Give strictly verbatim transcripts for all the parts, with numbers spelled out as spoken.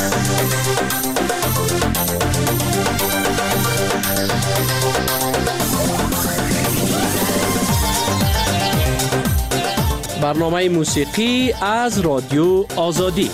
برنامه موسیقی از رادیو آزادی.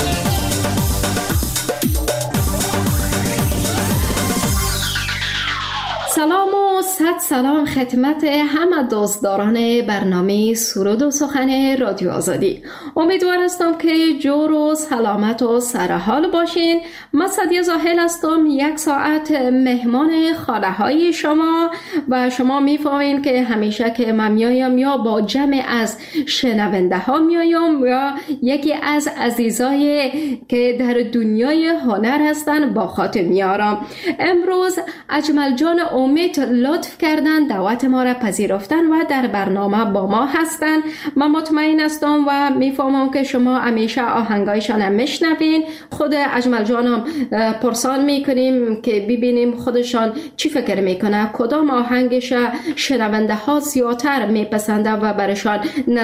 سلام و صد سلام خدمت همه دوستداران برنامه سرود و سخن رادیو آزادی. امیدوار هستم که جور و سلامت و سرحال باشین. من سعدیه زاهل هستم، یک ساعت مهمان خانه های شما و شما میفهمین که همیشه که من میایم یا با جمع از شنونده ها میایم یا یکی از عزیزای که در دنیای هنر هستن با خاطر میارم. امروز اجمل جان امید لطف کردن دعوت ما را پذیرفتن و در برنامه با ما هستن. من مطمئن هستم و میفهمم که شما همیشه آهنگایشان هم میشنوین. خود اجمل جانم پرسان میکنیم که ببینیم خودشان چی فکر میکنه، کدام آهنگش شنونده ها زیادتر میپسنده و برشان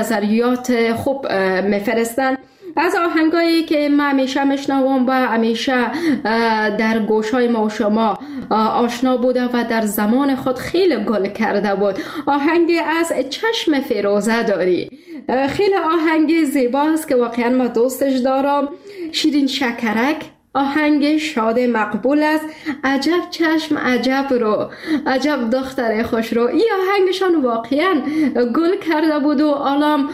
نظریات خوب میفرستن. از آهنگایی که من همیشه میشنوم و همیشه در گوشای ما و شما آشنا بوده و در زمان خود خیلی گل کرده بود، آهنگ از چشم فیروزه داری. خیلی آهنگ زیباست که واقعا ما دوستش دارم. شیرین شکرک آهنگ شاد مقبول است. عجب چشم عجب رو، عجب دختر خوش رو. این آهنگشان واقعا گل کرده بود و الان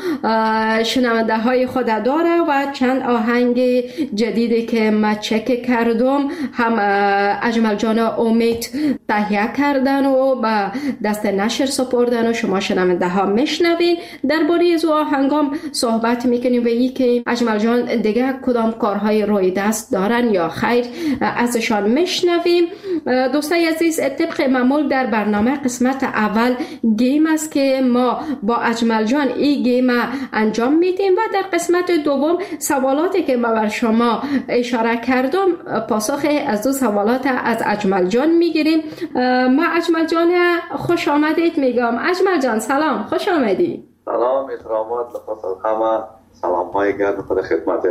شنونده های خود داره و چند آهنگ جدیدی که من چک کردم هم اجمل جان امید تهیه کردن و با دست نشر سپردن و شما شنونده ها میشنوین. درباره از آهنگام صحبت میکنیم و این که اجمل جان دیگه کدام کارهای روی دست دارن یا خیر ازشان میشنویم. دوستای عزیز، طبق معمول در برنامه قسمت اول گیم است که ما با اجمل جان این گیم انجام میدیم و در قسمت دوم سوالاتی که ما بر شما اشاره کردم پاسخ از دو سوالات از اجمل جان میگیریم. ما اجمل جان خوش آمدید میگم. اجمل جان سلام، خوش آمدی. سلام، احترامات لخص الخمه، سلام های گرد خود خدمت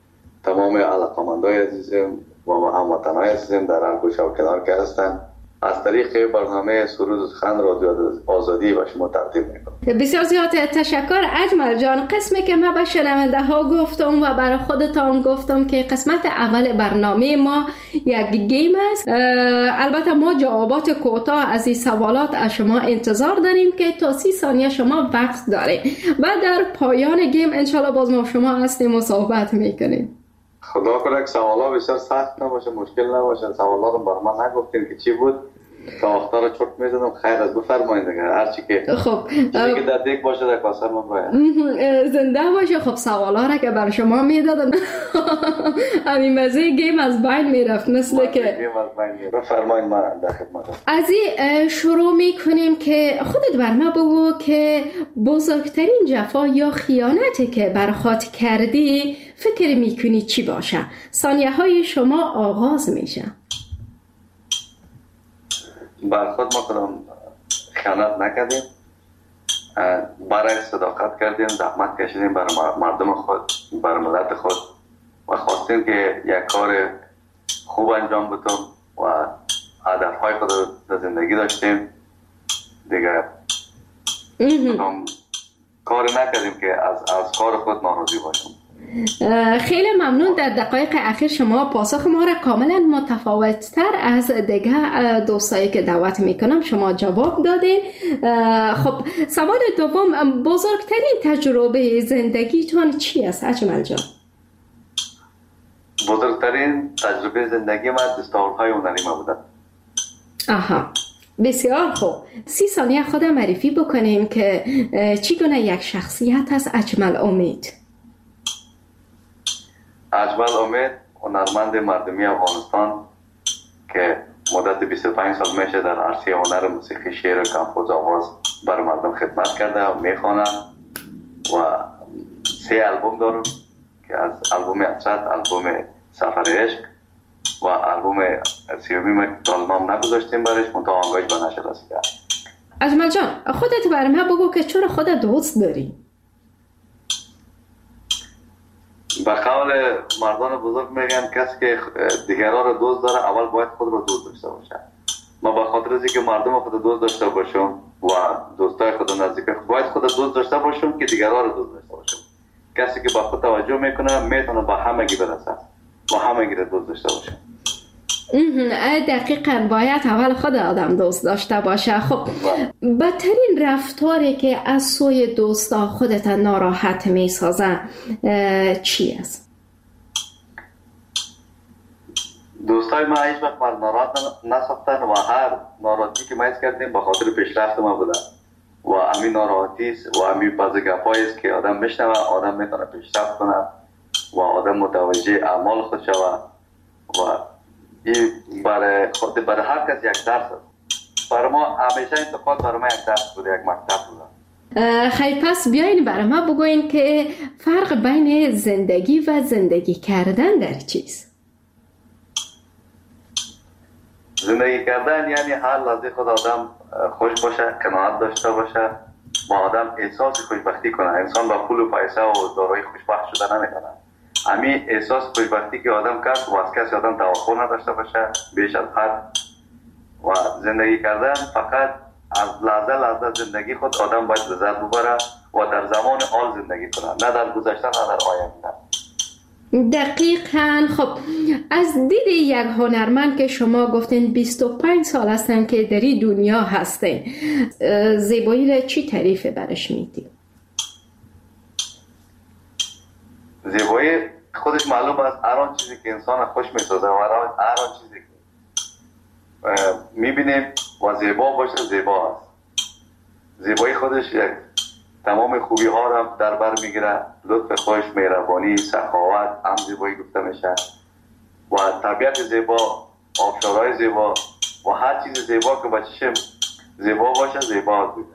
تمام علاقمندای عزیزم و هموطنای عزیزم در هر گوشه و کنار که هستن. از طریق برنامه سرود و سخن رادیو آزادی و شما تقدیم میکنم. بسیار زیاد تشکر اجمل جان. قسمی که ما به شنونده ها گفتم و برای خودتان گفتم که قسمت اول برنامه ما یک گیم است. البته ما جوابات کوتاه از این سوالات از شما انتظار داریم که تا سی ثانیه شما وقت دارید و در پایان گیم انشالله باز ما شما هستیم و صحبت میکنیم. خدا کنه که سوالا بسیار سخت نباشه، مشکل نباشه. سوالا رو بر من نگفتین که چی بود تا وقتا رو چرت میزدم. خیر از بفرمایید دیگه، هر چی که خب چیزی که در دیگ باشه در کاسه من باید زنده باشه. خب سوالا را که بر شما میدادم همین مزه گیم از بین میرفت مثل که گیم از بین میرفت. بفرمایید من در خدمتم. از این شروع میکنیم که خودت بر ما بگو که بزرگترین جفا یا خیانتی که بر خود کردی فکر میکنی چی باشه؟ ثانیه های شما آغاز میشه. بر خود ما کدام خیانت نکردیم، برای صداقت کردیم، زحمت کشیدیم برای مردم خود، برای ملت خود و خواستیم که یک کار خوب انجام بدیم و هدفهای خود در زندگی داشتیم دیگه. کدام کار نکردیم که از, از کار خود ناراضی باشیم. خیلی ممنون. در دقایق اخیر شما پاسخ ما را کاملا متفاوت‌تر از دیگه دوستایی که دعوت میکنم شما جواب دادین. خب سوال دوم، بزرگترین تجربه زندگیتون چی است اجمل جان؟ بزرگترین تجربه زندگی من دستاوردهای هنری ما بوده. آها، بسیار خوب. سی ثانیه خودم معرفی بکنیم که چگونه یک شخصیت است اجمل امید. اجمل امید هنرمند مردمی افغانستان که مدت بیست و پنج سال میشه در عرصه هنر موسیقی، شعر و کمپوز آواز بر مردم خدمت کرده و میخوانه و سه البوم دارم که از البوم اسد، البوم سفر عشق و البوم سیومی که نام نگذاشتیم برش منتها آنگاهش به نشر رسیده. اجمل جان خودت برام بگو که چرا خودت دوست داری؟ به قول مردان بزرگ میگن کسی که دیگران رو دوست داره اول باید خود رو دوست داشته باشه. ما به خاطر از اینکه مردم خود دوست داشته باشم و دوستای خود نزدیک باید خود دوست داشته باشم که دیگران رو دوست داشته باشم. کسی که با خود توجه میکنه میتونه با همگی برسه، با همگی رو دوست داشته باشه. دقیقاً باید اول خود آدم دوست داشته باشه. خب بدترین رفتاری که از سوی دوستا خودت ناراحت میسازه چی است؟ دوستای ما هیچ وقت من ناراحت نساختن و هر ناراحتی که ما حس کردیم به خاطر پیشرفت ما بوده و همین ناراحتی و همین بعضی گپایی است که آدم بشنوه آدم میتونه پیشرفت کنه و آدم متوجه اعمال خود شود و این برای خود برای هر کس یک درس است. برای ما همیشه انتقاد برای ما یک درس بوده، یک مکتب بوده. خیلی پس بیاین برای ما بگوین که فرق بین زندگی و زندگی کردن در چیست؟ زندگی کردن یعنی هر لحظه خود آدم خوش باشه، قناعت داشته باشه و آدم احساس خوشبختی کنه. انسان با پول و پیسه و دارایی خوشبخت شده نمیکنه. همین احساس خوشبختی که آدم کرد و از کسی آدم توقع نداشته باشه بیش از حد و زندگی کردن فقط از لحظه لحظه زندگی خود آدم باید لذت ببره و در زمان حال زندگی کنه، نه در گذشته نه در آینده. دقیقاً. خب از دید یک هنرمند که شما گفتین بیست و پنج سال هستن که در این دنیا هستین، زیبایی را چی تعریف برش میدید؟ زیبایی خودش معلوم است هر آن چیزی که انسان خوش میسازه و هر آن چیزی که میبینیم و زیبا باشه زیبا است. زیبایی خودش یک تمام خوبی ها را در بر میگیره، لطف خوش، مهربانی، سخاوت هم زیبایی گفته میشه و طبیعت زیبا، آبشارهای زیبا و هر چیز زیبا که با چشم زیبا باشه زیبا بوده.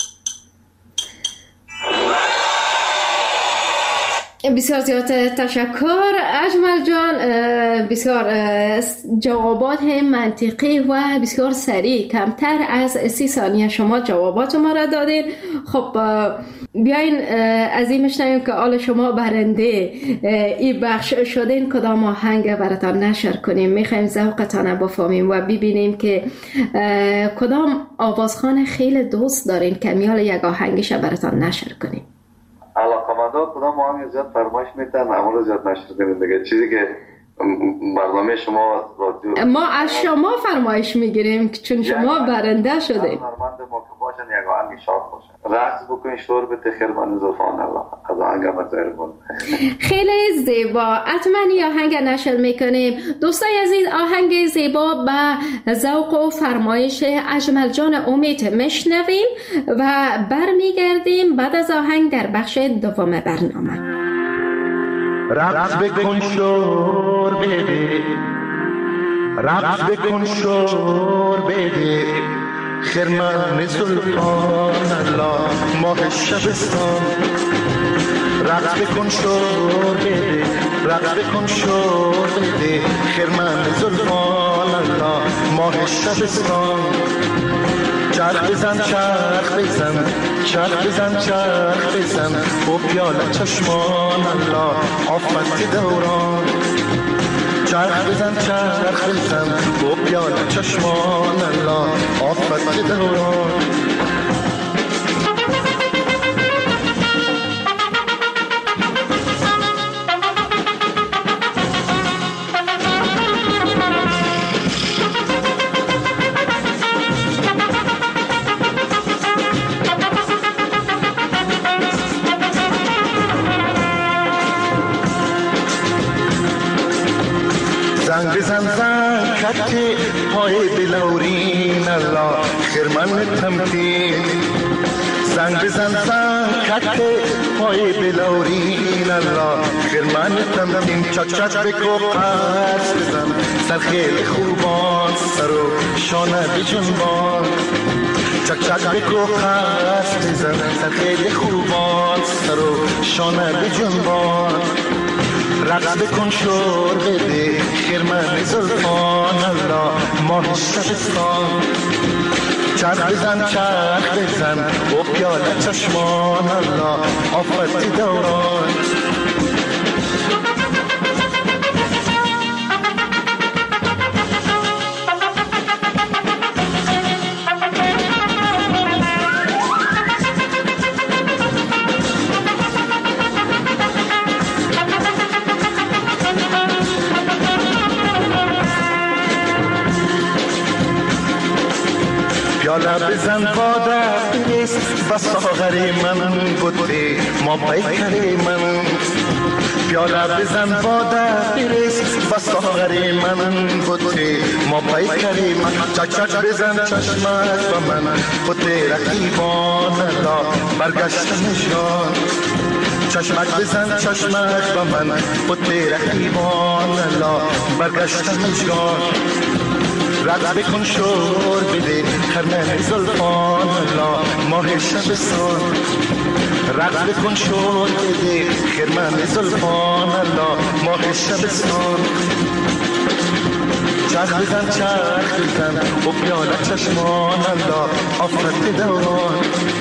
بسیار زیاد تشکر اجمل جان، بسیار جوابات منطقی و بسیار سریع، کمتر از سی ثانیه شما جوابات ما را دادین. خب بیاین از این میشنویم که آل شما برنده این بخش شدین کدام آهنگ براتان نشر کنیم. میخوایم ذوقتان بفهمیم و ببینیم که کدام آوازخوان خیلی دوست دارین که میال یک آهنگش براتان نشر کنیم. علاقمندان کدام آهنگ زیاد فرمایش میتن معمول زیاد نشر کنیم دیگه، چیزی که برنامه شما رادیو ما از شما فرمایش میگیریم چون شما برنده شدید. هنرمند ما که باشن یک آهنگ شاد باشه، رقص بکنین، شور بده خیربان زلفان الله از آهنگ مزایربون. خیلی زیبا، حتما این آهنگ نشر میکنیم. دوستای عزیز، آهنگ زیبا به ذوق و فرمایش اجمل جان امید میشنویم و برمیگردیم بعد از آهنگ در بخش دوم برنامه. رقص بکن شور بده، رقص بکن شور بده، خرمن سلطان الله ماه شبستان. رقص بکن شور بده، رقص بکن شور بده، خرمن سلطان الله ماه شبستان. چرخ بزن چرخ بزن چرخ بزن چرخ بزن و پیاله چشمان الله آفت دوران. چرخ بزن چرخ بزن و پیاله چشمان الله آفت دوران. زنگ بزن زن کتی پای بلورین الله خرمن تمکین. زنگ بزن زن کتی پای بلورین الله خرمن تمکین. چک چک بکو قرص بزن سر خیلی خوبان سر و شانه بجنبان. چک چک بکو قرص بزن سر خیلی خوبان سر و شانه بجنبان. رقص بکن شور بده خرمن زلفان الله ماه شبستان. چرخ بزن چرخ بزن و پیاله چشمان الله آفت دوران. پیاله بزن باده بریز و ساغری من بوده ما پیکری من پیاله بزن باده بریز و ساغری من بوده ما پیکری من چک چک بزن چشمک و من بوده رقیبان لا برگشتنشان چشمک بزن چشمک و من بوده رقیبان لا برگشتنشان رقص بکن شور بده خرمن زلفان لا ماه شبستان رقص بکن شور بده خرمن زلفان لا ماه شبستان چرخ بزن چرخ بزن و پیاله چشمان لا آفت دوران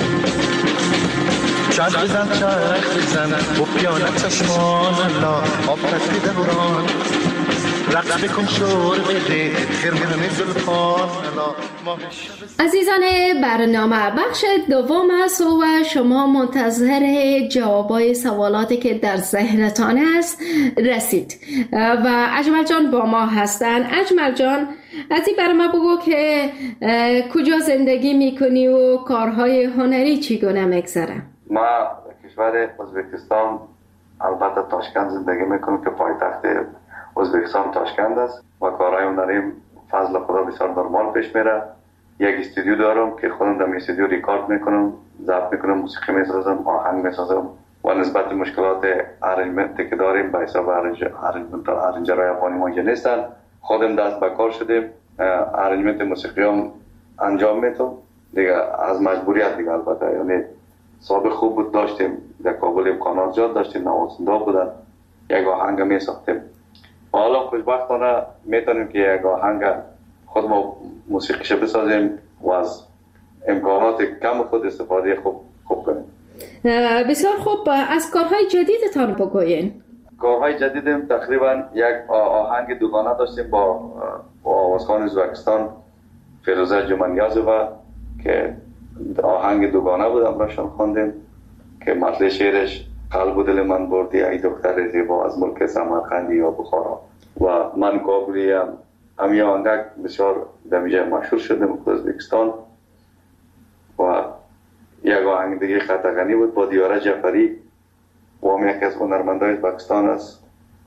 چرخ بزن چرخ بزن و پیاله چشمان لا آفت دوران رقص بکن شور بده خرمن زلفان لا ماه شبستان. عزیزان برنامه بخش دوم است و شما منتظر جوابای سوالاتی که در ذهنتان است رسید و اجمل جان با ما هستن. اجمل جان از این برنامه بگو که کجا زندگی میکنی و کارهای هنری چگونه میگذره؟ ما کشور ازبکستان البته تاشکند زندگی میکنم که پایتخت ازبکستان تاشکند است و کارهای هنریم فضل خدا بسیار نرمال پیش میره. یک استودیو دارم که خودم در استودیو ریکارد میکنم، ضبط میکنم، موسیقی میسازم، آهنگ میسازم و نسبت مشکلات ارنجمنتی که داریم به حساب ارنجمنت ارنجرهای افغانی ما اینجا نیستن، خودم دست به کار شدیم، ارنجمنت موسیقی هم انجام میدم دیگه از مجبوریت دیگه. البته یعنی سابق خوب بود، داشتیم در کابل امکانات زیاد داشتیم، نوازنده بودن، یک آهنگ میساختیم. حالا خوشبختانه میتونیم که یک آهنگ خود ما موسیقیش بسازیم و از امکانات کم خود استفاده خوب خوب کنیم. بسیار خوب. از کارهای جدیدتان بگوین. کارهای جدیدم تقریبا یک آهنگ دوگانه داشتیم با با آوازخوان ازبکستان فیروزه جمانیازووا که آهنگ دوگانه بود، امراشان خواندیم که متن شعرش قلب و دل من بردی ای دختر زیبا از ملک سمرقند یا بخارا و من کابلی هم همین آهنگ بسیار دمیجه مشهور شدیم در ازبکستان. و یک آهنگ دیگه خطغنی بود با دیاره جعفری و هم یکی از هنرمندای ازبکستان است.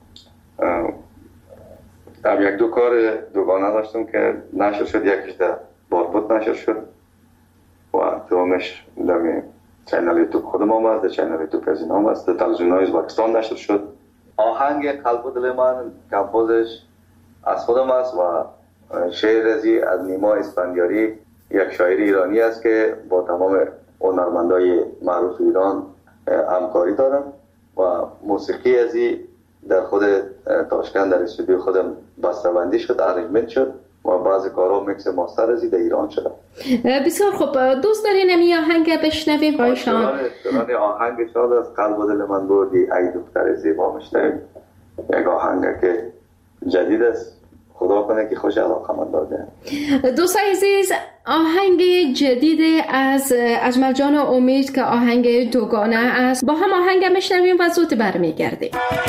هم یک دو کار دوگانه داشتم که نشر شد، یکیش در باربود نشر شد و دومش در چینل یوتیوب خودم هم است، در چینل یوتیوب از این هم است، در تلویزیون‌های ازبکستان نشر شد. آهنگ قلب و دل من کمپوزش از خودم است و شعر ازی از نیما اسفندیاری، یک شاعر ایرانی است که با تمام هنرمندای معروف ایران همکاری دارم و موسیقی ازی در خود تاشکند در استودیو خودم بسته‌بندی شد، ارنجمنت شد و بعضی کارها میکس ماستر ازی در ایران شده. بسیار خوب. دوست دارین این آهنگ بشنویم با شما؟ دلان آهنگ شاد از قلب و دل من بردی ای دختر زیبا میشنویم. یک آهنگ که جدید است، خدا کنه که خوش علاقه من داده. دوستان عزیز، آهنگ جدید از اجمل جان امید که آهنگ دوگانه است، با هم آهنگ میشنویم و زود برمیگردیم.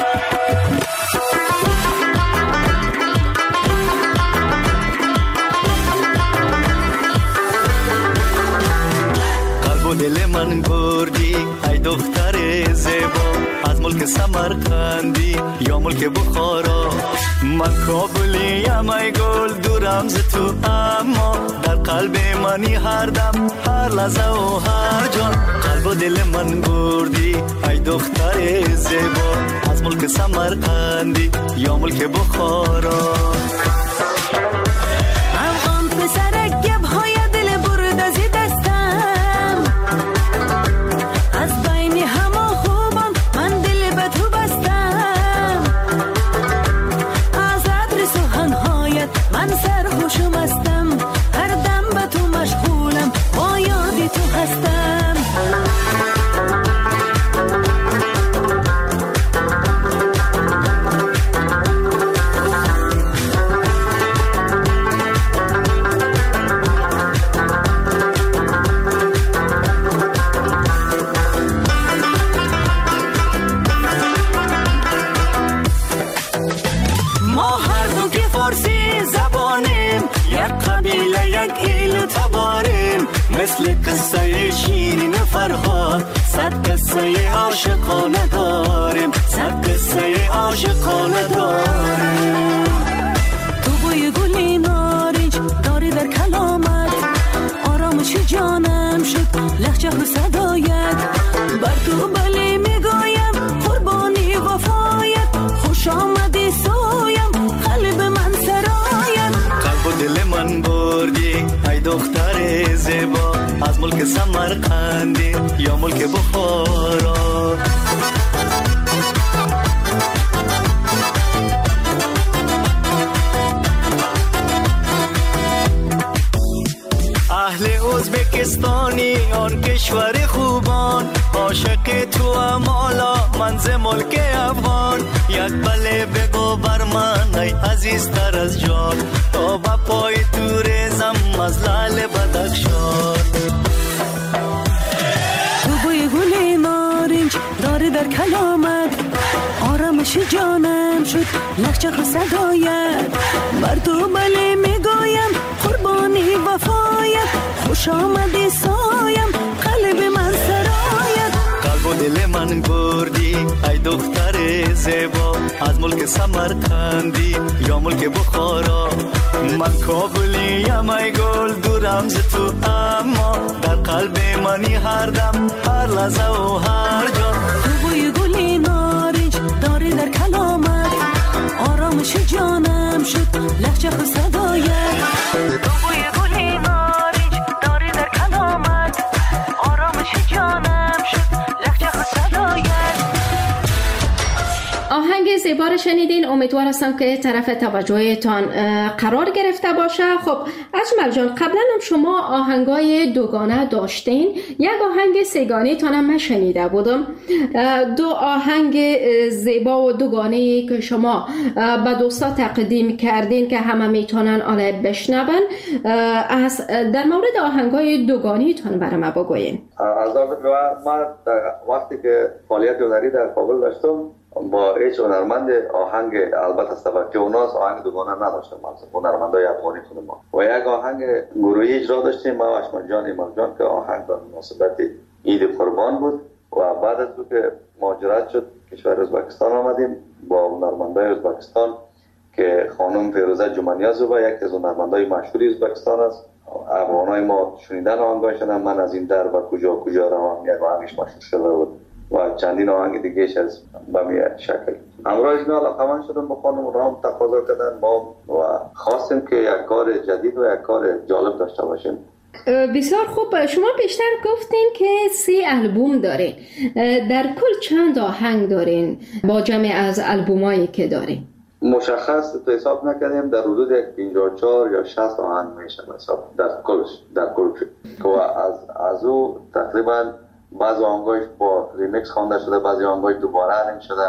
قلب و دل من بردی ای دختر زیبا از ملک سمرقندی یا ملک بخارا. من کابلیم ای گل دورم ز تو، اما در قلب منی هر دم هر لحظه و هر جان. قلب و دل من بردی ای دختر زیبا از ملک سمرقندی یا ملک بخارا. افغان پسر گب‌های دل برد از دستم، از بین همه خوبان من دل به تو بستم. از عطر سخنهایت من سرخوشم هستم، هر دم به تو مشغولم، با یاد تو هستم. یک قبیله یک ایل تباریم، مثل قصه شیرین فرهاد، صد قصه عاشقانه داریم، صد قصه عاشقانه داریم. تو بوی گلی نارنج داری در کلامت، آرامش جانم شد لحجه و صدایت. بر تو بله میگویم قربانی وفایت، خوش آمدی سویم قلب من سرایت. قلب و دل من بردی ای دختر زیبا، از ملک سمرقندی یا ملک بخارا. اهل ازبکستانی آن کشور خوبان، عاشق تو امالا منز ملک افغان. یک بله بگو بر من ای عزیزتر از جان، تا با پای تو ریزم از لعل بدخشان. تو بوی گلی نارنج داری در کلامت، آرامش جانم شد لحجه و صدایت. بر تو بله میگویم قربانی وفایت، خوش آمدی سایم قلب من سرایت. قلب و دل من بردی ای دختر زیبا، از ملک سمرقندی یا ملک بخارا. من کابلیم ای گل دورم ز تو، اما در قلب منی هر دم هر لحظه و هر جا. تو بوی گلی نارنج داری در کلامت، آرامش جانم شد لحجه و صدایت. تو بوی گلی نارنج داری در کلامت، آرامش جانم شد لحجه و صدایت. آهنگ زیبا رو شنیدین. امیدوار هستم که طرف توجهتان قرار گرفته باشه. خب اجمل جان، قبلا هم شما آهنگای دوگانه داشتین، یک آهنگ سگانه تانم من شنیده بودم. دو آهنگ زیبا و دوگانه که شما به دوستا تقدیم کردین که همه میتونن آله بشنون، از در مورد آهنگای دوگانه تان برای ما بگوین. از من وقتی که فعالیت هنری در کابل داشتم با هیچ هنرمند آهنگ البته استفاده اوناس آهنگ دوگانه نداشتم. مثلا هنرمندای افغانی خود ما و یک آهنگ گروهی اجرا داشتیم ما و اشمل جان ایمان جان که آهنگ به مناسبت عید قربان بود. و بعد از که مهاجرت شد کشور ازبکستان آمدیم با هنرمندای ازبکستان که خانم فیروزه جمانیازووا یک از هنرمندای مشهوری ازبکستان است. افغانای ما شنیدن آهنگاشون، من از این در و کجا کجا روم یک آهنگش مشهور شده بود و چندین آهنگ دیگهش از بمی شکل. امروز اینا علاقمند شدم با خانم رام تقاضا کردن ما و خواستیم که یک کار جدید و یک کار جالب داشته باشیم. بسیار خوب. شما بیشتر گفتین که سی البوم دارین، در کل چند آهنگ دارین با جمع از البومایی که دارین؟ مشخص تو حساب نکردیم، در حدود پنجاه و چهار یا شصت آهنگ میشه حساب در کلش در کل که از از او تقریبا بعضی آهنگاش با ریمیکس خوانده شده، بعضی آهنگاش دوباره ارنج شده.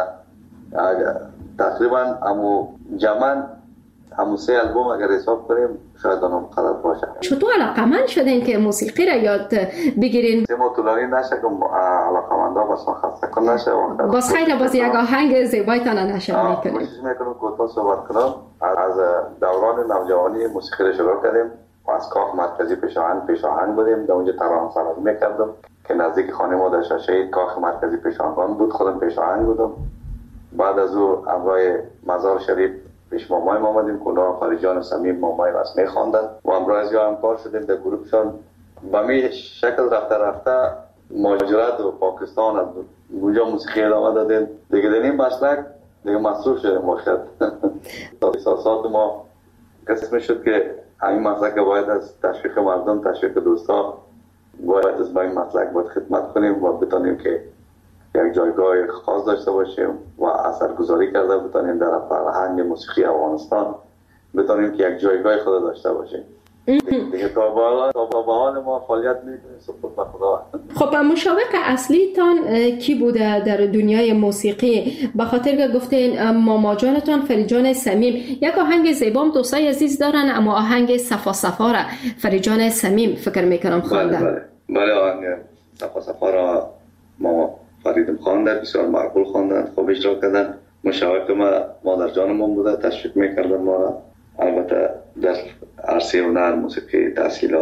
تقریبا همو جمعاً همو سه البوم اگر حساب کنیم شاید اونم قدر باشه. چطور علاقمند شدین که موسیقی را یاد بگیرین؟ ما طولانی نشه که علاقمندا بس ما خسته کن نشه. باز خیلی باز یک آهنگ زیبایتان نشر میکنیم. کوشش میکنم کوتاه صحبت کنم. از دوران نوجوانی موسیقی را شروع کردیم و از کاخ مرکزی پیشاهنگ پیشاهنگ بودیم، در اونجا ترانه سرایی میکردم که نزدیک خانه ما در شاشه‌ای کاخ مرکزی پیشاهنگ بود، خودم پیشاهنگ بودم. بعد از او همراه مزار شریف پیش مامای ما آمدیم که اونا فریجان و سمیم مامای واسه میخواندن و همراه از یا همکار شدیم در گروهشان. به می شکل رفته رفته مهاجرت و پاکستان از اونجا موسیقی ادامه دادیم دیگه. در این مسلک دیگه مصروف شدیم باشد. احساسات ما قسم شد که همین مسلک باید از تشویق مردم، تشویق دوستا باید از با این مسلک باید خدمت کنیم و بتانیم که یک جایگاه خاص داشته باشیم و اثرگذاری کرده بتانیم در فرهنگ موسیقی افغانستان، بتانیم که یک جایگاه خود داشته باشیم. دیگه تا بالا تا به حال ما فعالیت میکنیم سپرد به خدا. خب مشابه اصلی تان کی بوده در دنیای موسیقی؟ به خاطر که گفتین ماما جانتان فریجان سمیم، یک آهنگ زیبام دوستای عزیز دارن، اما آهنگ صفا صفا را فریجان سمیم فکر میکنم خواندن. بله بله بله آهنگ صفا صفا را ما فریدم خواندن، بسیار معقول خواندن، خوب اجرا کردن. مشاوق ما مادر جانمون بوده، تشویق میکردن ما را. البته در عرصه هنر موسیقی تحصیلات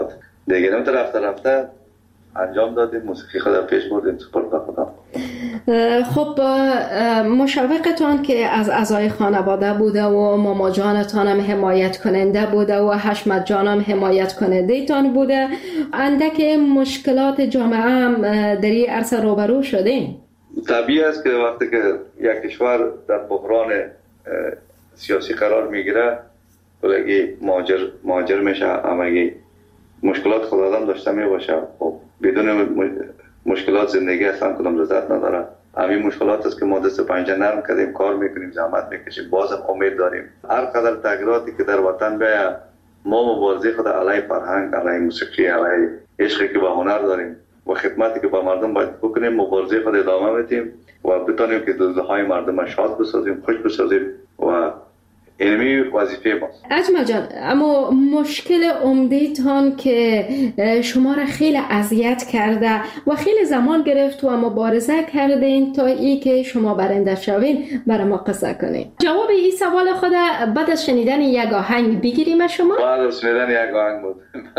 دیگه نمیتون رفته رفته انجام دادیم، موسیقی خود پیش بردیم سپرد به خدا. خب مشوقتان که از اعضای خانواده بوده و ماما جانتان هم حمایت کننده بوده و حشمت جان هم حمایت کننده تان بوده، اندک مشکلات جامعه هم در این عرصه روبرو شدین؟ طبیعی است که وقتی که یک کشور در بحران سیاسی قرار میگیره بلگی مهاجر مهاجر میشه، همگی مشکلات خود آدم داشته میباشه. خب بدون مشکلات زندگی اصلا کدام لذت نداره. همین مشکلات است که ما دست پنجه نرم کردیم، کار میکنیم، زحمت میکشیم، بازم امید داریم هر قدر تغییراتی که در وطن بیاید ما مبارزه خود علیه فرهنگ، علیه موسیقی، علیه عشقی که به هنر داریم و خدمتی که به مردم باید بکنیم مبارزه خود ادامه میدیم و بتونیم که دلهای مردم شاد بسازیم، خوش بسازیم و علمی وظیفه ماست. اجمل جان، اما مشکل عمده‌تان که شما را خیلی اذیت کرده و خیلی زمان گرفت و مبارزه کردین تا ای که شما برنده شوین برای ما قصه کنین. جواب این سوال خود بعد از شنیدن یک آهنگ بگیریم شما؟ بعد از شنیدن یک آهنگ بود.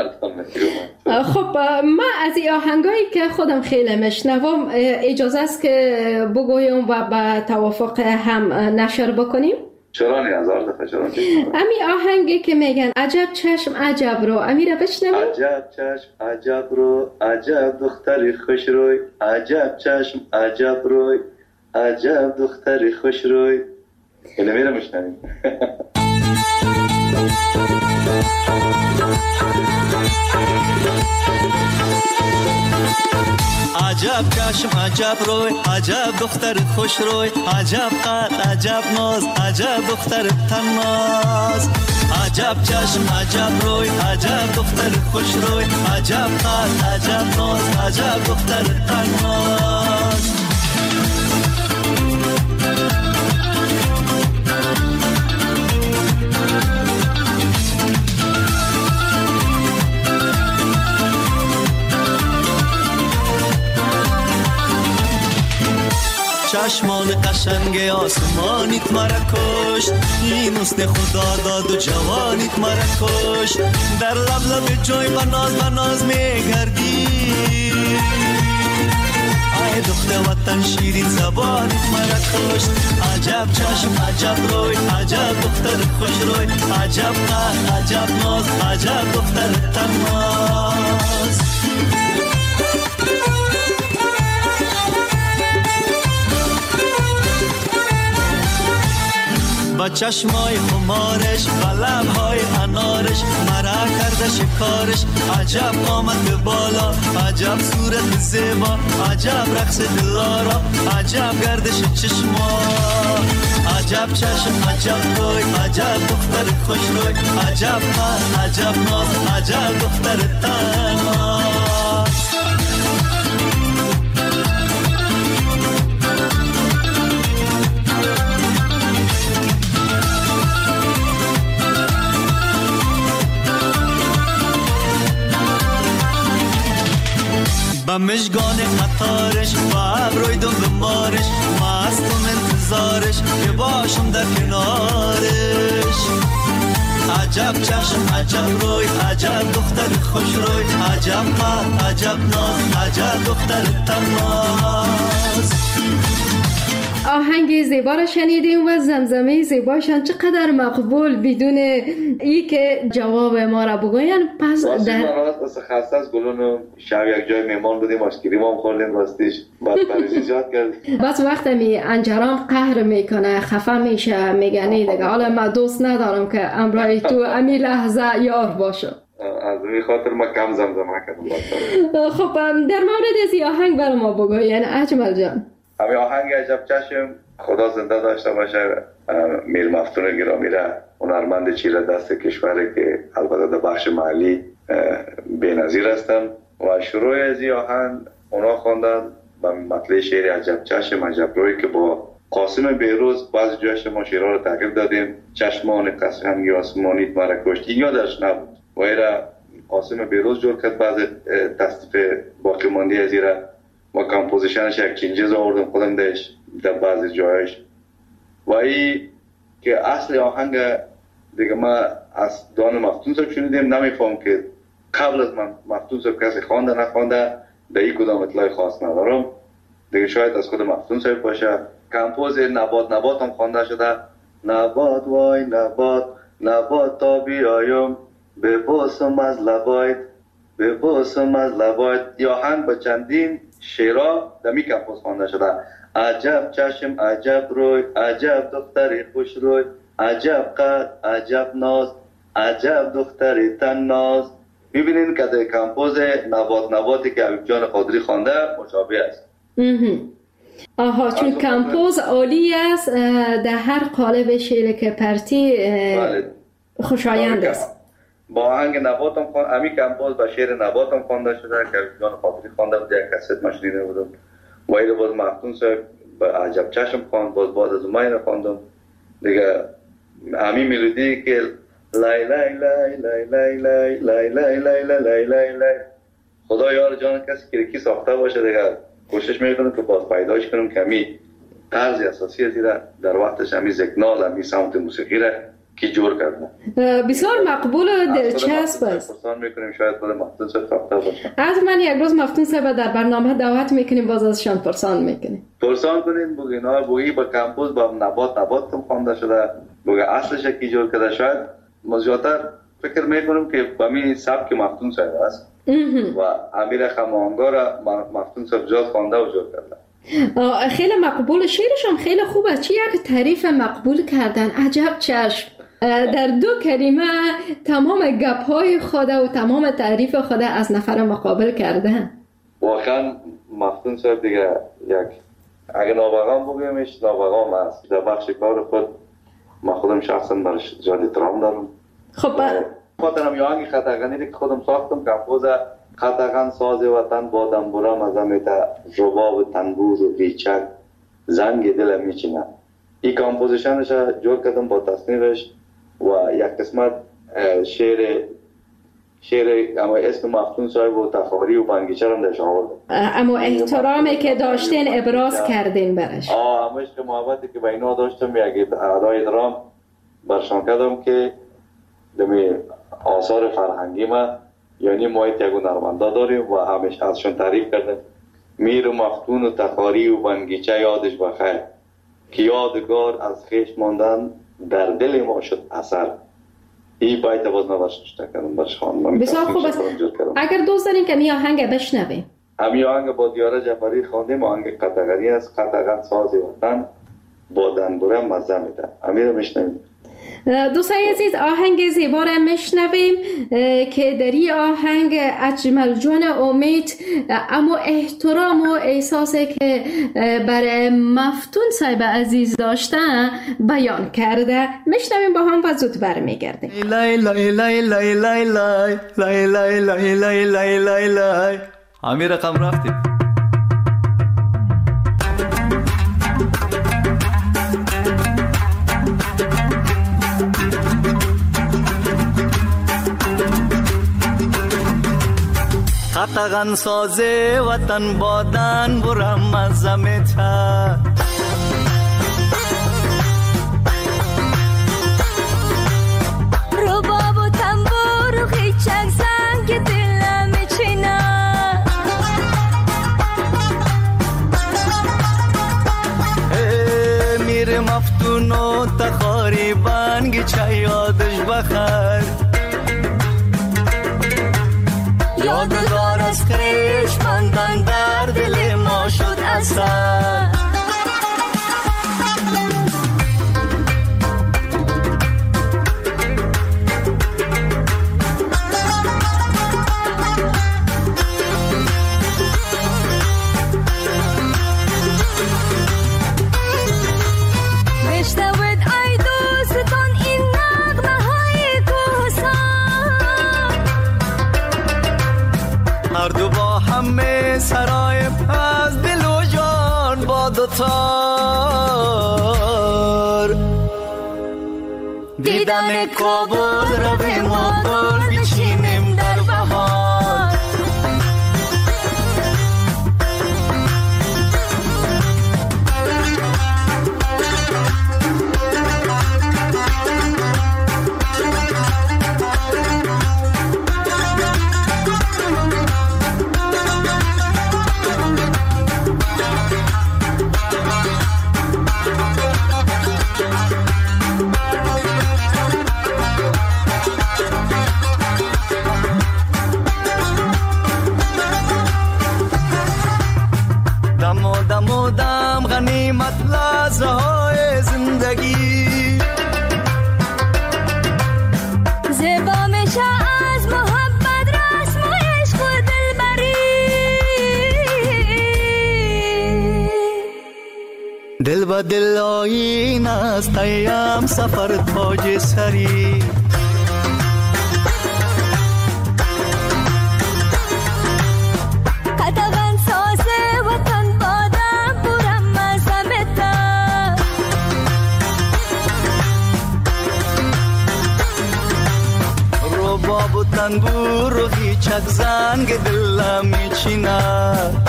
خب ما از این آهنگایی که خودم خیلی میشنوم اجازه است که بگویم و به توافق هم نشر بکنیم؟ چرا نه؟ هزار دفعه چرا نه؟ امی آهنگی که میگن عجب چشم عجب رو، امی را بشنویم؟ عجب چشم عجب رو، عجب دختری خوش روی، عجب چشم عجب روی، عجب دختری خوش روی. اینو میرم میشنویم. عجب چشم عجب روی، عجب دختر خوش روی، عجب قد عجب ناز، عجب دختر تناز. عجب چشم عجب روی، عجب دختر خوش روی، عجب قد عجب ناز، عجب دختر تناز. چشمان قشنگ آسمانیت مرا کشت، این حسن خدا داد و جوانیت مرا کشت. در لب لب جای بناز بناز میگردی، ای دختر وطن شیرین زبانیت مرا کشت. عجب چشم عجب روی، عجب دختر خوش روی، عجب قد عجب ناز، عجب دختر تناز. با چشمای خمارش، با لبهای انارش مرا کرده شکارش. عجب آمد به بالا، عجب صورت زیبا، عجب رقص دلارا، عجب گردش چشما. عجب چشم عجب روی، عجب دختر خوش روی، عجب قد عجب ناز، عجب دختر تناز. با مشگان قطارش، با ابروی دم بمارش، مستم انتظارش که باشم در کنارش. عجب چشم عجب روی، عجب دختر خوش روی، عجب قد عجب ناز، عجب دختر تناز. آهنگ زیبا را شنیدیم و زمزمه زیباشان چقدر مقبول، بدون ای که جواب ما را بگوین. پس در راست خسته از گلون شب یک جای میمان بودیم، آشکریم هم خوردیم، راستیش بعد پریزی زیاد کردیم. بس وقت می انجرام قهر میکنه، خفه میشه، میگنی دیگه حالا من دوست ندارم که امرای تو امی لحظه یار باشه. از این خاطر ما کم زمزمه کردم. خب در مورد از آهنگ برای ما بگوین اجمل جان. همین آهنگ عجب چشم خدا زنده داشته باشه. میر مفتون گرامی را، هنرمند چیره دست کشوری که البته در بخش محلی بی‌نظیر هستن و شروع از این آهنگ اونا خواندن با مطلع شعر عجب چشم عجب روی که با قاسم بیروز بعضی جایش ما شعرها رو تغییر دادیم. چشمان قشنگ آسمانیت مرا کشت، این یادش نبود و ایرا قاسم بیروز جور کرد. بعضی تصنیف باقی مانده از ایرا با کمپوزیشنش یک چینجز آوردم خودم داشت در بعضی جایش و ای که اصل آهنگ دیگه ما از دان مفتون تو شنیدیم، نمیفهم که قبل از من مفتون صاحب کسی خوانده نخوانده در این کدام اطلاع خاص ندارم دیگه. شاید از خود مفتون صاحب باشه. کمپوز نبات نبات هم خوانده شده. نبات وای نبات نبات تا بیایم به باسم از لبایت به باسم از لبایت. یا هنگ به چندین شعرها در می کمپوز خوانده شده. عجب چشم عجب روی عجب دختری خوش روی عجب قد عجب ناز عجب دختری تن ناز. ببینین که در کمپوز نبات نباتی که حبیب جان قادری خوانده مشابه است. آها، چون کمپوز عالی است، در هر قالب شعر که پرتی خوشایند است. با آهنگ نبات هم خوانده. امی کمپوز با شعر نبات هم خوانده شده که حبیب جان قادری خوانده بود. یک کست مشنیده بودم. و ایره باز مفتون صاحب با عجب چشم خواند. باز بعد از اون خواندم دیگه. امی ملودی که لای لای لای لای لای لای لای لای لای لای لای لای خدا یار جان کسی که کی ساخته باشه دیگه کوشش میکنم که باز پیداش کنم که امی طرز اساسی از در وقتش امی زکنال امی سمت موسیقی را کی جور کرده. بسیار مقبول و دلچسب است. پرسان میکنیم شاید خود مفتون صاحب ساخته باشه. از من یک روز مفتون صاحب در برنامه دعوت میکنیم، باز ازشان پرسان میکنیم. پرسان کنین بگین ها بگی با کمپوز با نبات نبات هم خوانده شده بگه اصلش کی جور کرده. شاید مزیاتر فکر میکنم که با می سبک مفتون صاحب است و امیر خماهنگا را مفتون صاحب جاز خوانده و جور کرده. خیلی مقبول، شعرشان خیلی خوب است. چی یک تعریف مقبول کردن. عجب چشم. در دو کلمه تمام گپ‌های خود و تمام تعریف خود از نفر مقابل کرده. واقعا مفتون صاحب دیگه یک اگه نابغام بگیمش نابغام است. در بخش کار خود ما خودم شخصا برش زیاد احترام دارم. خب خاطرم یا آهنگ خطاغنی که خودم ساختم کمپوز خطاغن ساز وطن با دنبورم از امیتا رباب تنبور و بیچک زنگ دلم میچینه. این کمپوزیشنش جور کردم با تصنیفش و یک قسمت شعر شعر اما اسم مفتون صاحب و تخاری و بنگیچه هم درش آوردم. اما احترامی که داشتین ابراز کردین برش. آه اما عشق محبتی که با اینا داشتم یک ادای درام برشان کردم که دمی آثار فرهنگی ما یعنی ما یک هنرمندا داریم و همیشه ازشون تعریف کردم. میر و مفتون و تخاری و بنگیچه یادش بخیر که یادگار از خیش ماندن در دل ما شد اثر. این باید باز نوشته کردم برش خواندم. بسیار خوب است. اگر دوست دارین که می آهنگ بشنویم. همی آهنگ با دیاره جعفری خواندیم. آهنگ قطغنی است. قطغن ساز وطن با دنبوره مزه میده. همی رو میشنویم. دوستای عزیز آهنگ زیبا را میشنویم که در این آهنگ اجمل جان امید اما احترام و احساسی که برای مفتون صاحب عزیز داشتن بیان کرده. میشنویم با هم و زود برمیگردیم. لای لای لای لای لای لای لای لای لای لای لای لای لای همین رقم رفتیم. قطغن سازه وطن بادن برم مزمتا رباب و تنبور و خیچک زنگ دلم چینا میر مفتون و تخاری بنگ چه یادش بخیر یادگار از خیش ماندن در دل ما شد اثر بشنوید ای دوستان این نغمه های کوهستان هر دو با همه سرای از دل و جان با دوتار دیدن کابل رویم و گل بچینیم در بهار و دل آیین است ایم سفر تاج سری. قدغن ساز وطن بادم برم مزمتا رباب و تنبور و هیچک زنگ دلم میچیند.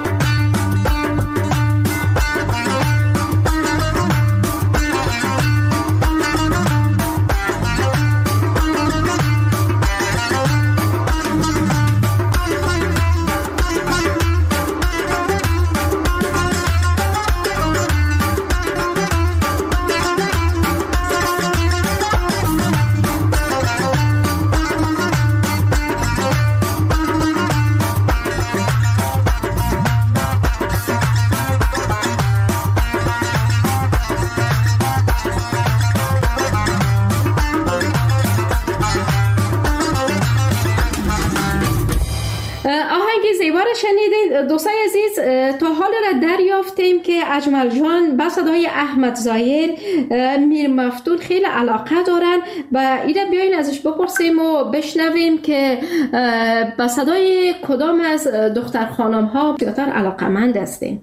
شنیدین دوستای عزیز، تا حال را دریافتیم که اجمل جان با صدای احمد ظاهر میر مفتون خیلی علاقه دارن و اینا بیاین ازش بپرسیم و بشنویم که با صدای کدام از دختر خانم ها بیشتر علاقه‌مند هستین.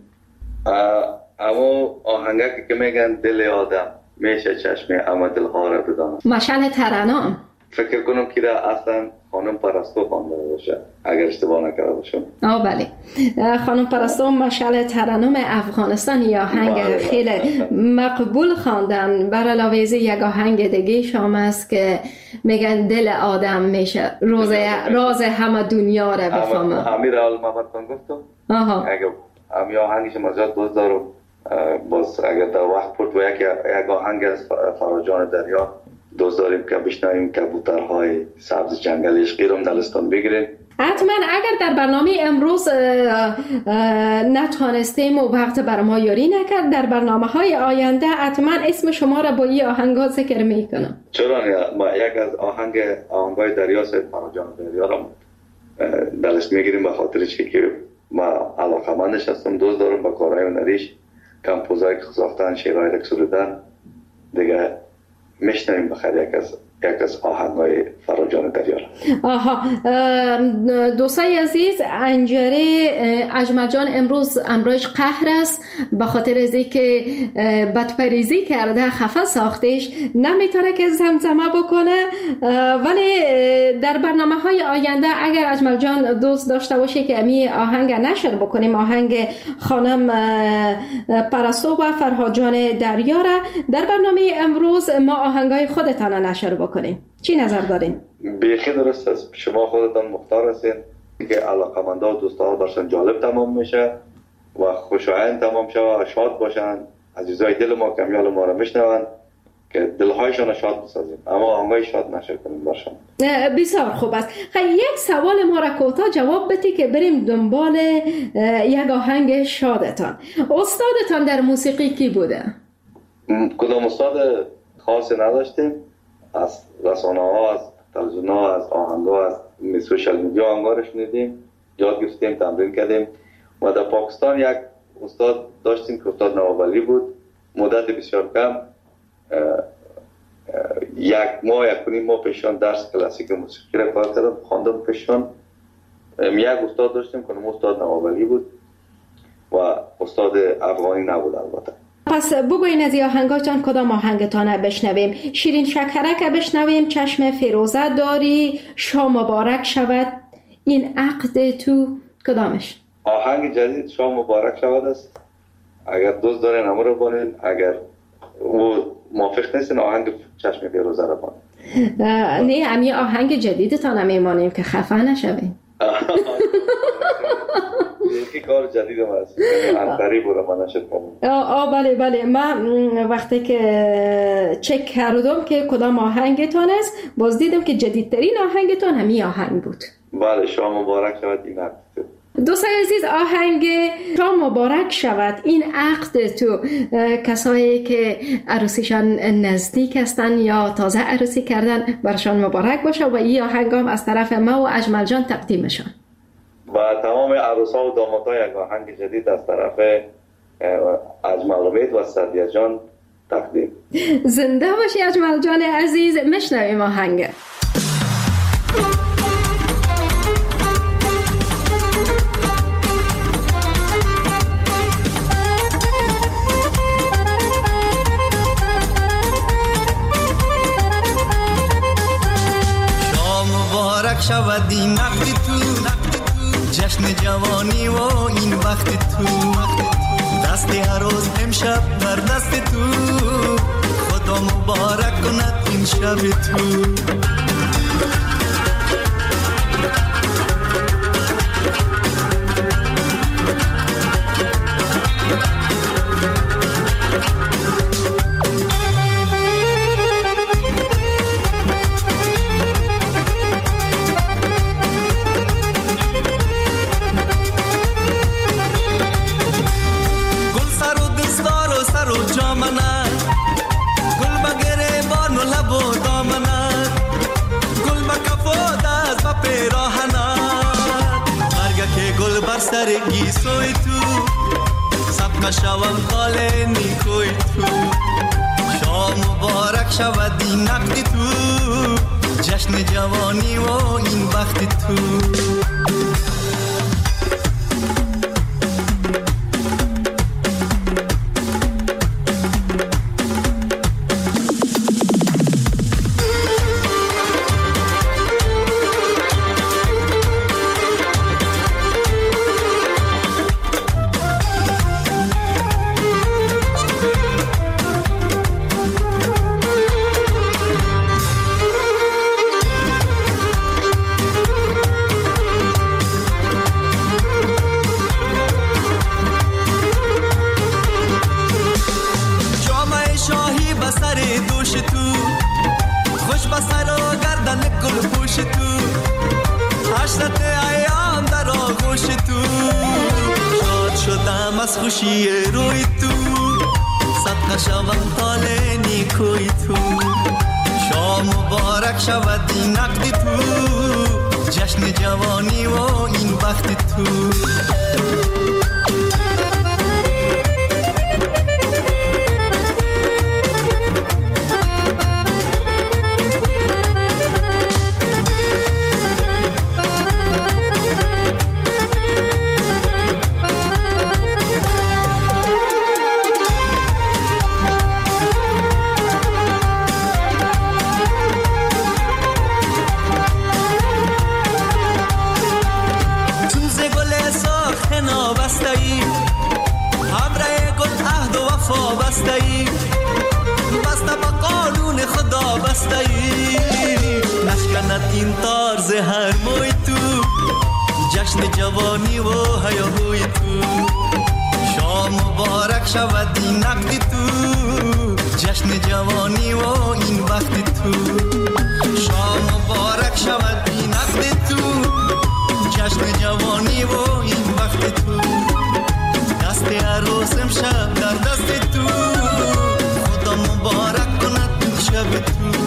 اما آهنگی که میگن دل آدم میشه چشم اما دلها را بدانم، مشعل ترنم. فکر کنم که دا اصلا خانم پرستو خوانده باشه اگر اشتباه نکرده باشم. آه بله، خانم پرستو مشعل ترنم افغانستان یا آهنگ خیلی مقبول خواندن. بر علاوه از یک آهنگ دیگه شام است که میگن دل آدم میشه روز راز همه دنیا را بفهمه. امیر المحمدخان گفتم. آها. اگه امی آهنگش مزاد دوست دارم، باز اگر در وقت پرد و یک یک آهنگ از فراجان دریا دوست داریم که بشنویم کبوترهای سبز جنگل عشقی رو دلستان بگیریم. حتما اگر در برنامه امروز نتوانستیم و وقت بر ما یاری نکرد، در برنامه های آینده حتما اسم شما را با این آهنگ ها ذکر میکنم. چرا نه؟ ما یک از آهنگ آهنگای دریا سید فراجان دریا را دلست میگیریم به خاطر چی که ما علاقمندش هستم، دوست دارم با کارهای هنریش، کمپوزایی که ساختن، شعرهای که سرودن دیگه میشنویم بخیر یک از یک از آهنگای فراجان دریا. آها دوستای عزیز، انجره اجمل جان امروز امروز قهر است به خاطر از اینکه بدپریزی کرده، خفه ساختش، نمیتونه که زمزمه بکنه. ولی در برنامه های آینده اگر اجمل جان دوست داشته باشه که امی آهنگ نشر بکنیم، آهنگ خانم پرستو و فرهاد جان دریا را در برنامه امروز ما آهنگای خودتان نشر بکنیم، چی نظر دارین؟ بیخی درست است. شما خودتان مختار هستین که علاقمندا و دوستا برشان جالب تمام میشه و خوشایند تمام شه و شاد باشن، عزیزای دل ما کمیال ما را میشنون که دلهایشان شاد بسازیم، اما آهنگای شاد نشه کنیم برشان. بسیار خوب است. خیلی یک سوال ما را کوتاه جواب بدید که بریم دنبال یک آهنگ شادتان. استادتان در موسیقی کی بوده؟ کدام استاد خاصی نداشتیم، از رسانه ها، از تلویزیون ها، از آهنگ ها، از سوشال میدیا آهنگا رو شنیدیم، یاد گرفتیم، تمرین کردیم. و در پاکستان یک استاد داشتیم که استاد نواب علی بود، مدت بسیار کم، یک ماه یک نیم ماه پیشان درس کلاسیک موسیقی را کار کردم، خواندم پیشان. یک استاد داشتیم که استاد نواب علی بود و استاد افغانی نبود البته. پس بگوین از این آهنگاتان کدام آهنگتان بشنویم؟ شیرین شکرک بشنویم، چشم فیروزه داری، شام مبارک شود، این عقد تو، کدامش؟ آهنگ جدید شام مبارک شود است. اگر دوست دارین همه رو بانین، اگر او موافق نیستین آهنگ چشم فیروزه رو بانین. نه امی آهنگ جدیدتان هم میمانیم که خفه نشویم. یکی کار جدید هم هست، انتری بوده من نشد کنم. آه بله بله، من وقتی که چک کردم که کدام آهنگتان است، باز دیدم که جدیدترین آهنگتان همین آهنگ بود. بله، شام مبارک شود این عقد تو. دوستای عزیز، آهنگ شام مبارک شود این عقد تو، کسایی که عروسیشان نزدیک هستن یا تازه عروسی کردن برشان مبارک باشه و این آهنگ هم از طرف ما و اجمل جان تقدیمشان. و تمام عروسا و دامادها یک آهنگ جدید از طرف اجمل امید و سعدیه جان تقدیم. زنده باشی اجمل جان عزیز. مشنویم آهنگ. شود این وقت تو جشن جوانی و این وقت تو دستی هر روز امشب بر دست تو خدا مبارک کند این شب تو سرگی سوی تو سبک شوم خال نیکوی تو شام مبارک شود این نقد تو جشن جوانی و این وقت تو از خوشی روی تو صدقه شوم حال نیکوی تو شام مبارک شود این نقد تو جشن جوانی و این وقت تو این طرز هر موی تو جشن جوانی و هیاهوی تو شام مبارک شود این نقد تو جشن جوانی و این وقت تو شام مبارک شود این نقد تو جشن جوانی و این وقت تو دست عروس امشب در دست تو خدا مبارک کند این شب تو